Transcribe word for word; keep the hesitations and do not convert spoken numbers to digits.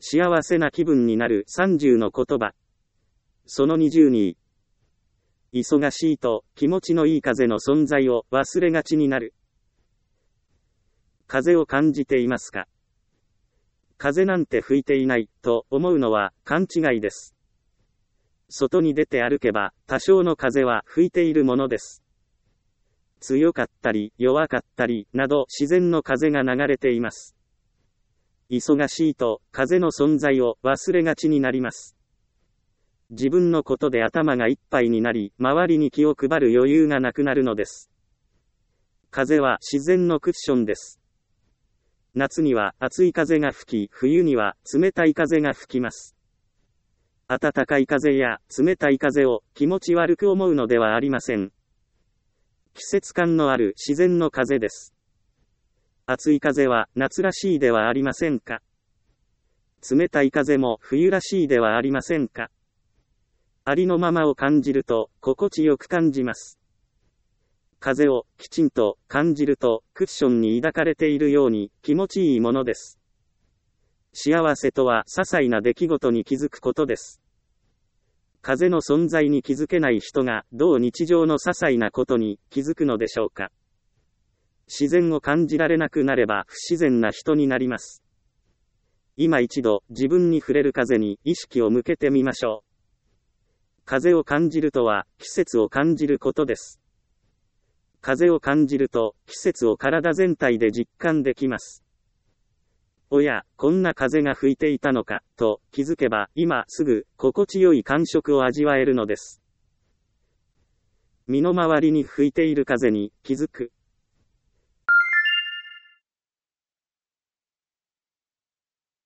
幸せな気分になるさんじゅうの言葉。そのにじゅうに。忙しいと気持ちのいい風の存在を忘れがちになる。風を感じていますか？風なんて吹いていないと思うのは勘違いです。外に出て歩けば多少の風は吹いているものです。強かったり弱かったりなど自然の風が流れています。忙しいと風の存在を忘れがちになります。自分のことで頭がいっぱいになり、周りに気を配る余裕がなくなるのです。風は自然のクッションです。夏には暑い風が吹き、冬には冷たい風が吹きます。暖かい風や冷たい風を気持ち悪く思うのではありません。季節感のある自然の風です。暑い風は夏らしいではありませんか？冷たい風も冬らしいではありませんか？ありのままを感じると心地よく感じます。風をきちんと感じるとクッションに抱かれているように気持ちいいものです。幸せとは些細な出来事に気づくことです。風の存在に気づけない人がどう日常の些細なことに気づくのでしょうか。自然を感じられなくなれば不自然な人になります。今一度自分に触れる風に意識を向けてみましょう。風を感じるとは季節を感じることです。風を感じると季節を体全体で実感できます。おや、こんな風が吹いていたのかと気づけば今すぐ心地よい感触を味わえるのです。身の回りに吹いている風に気づく。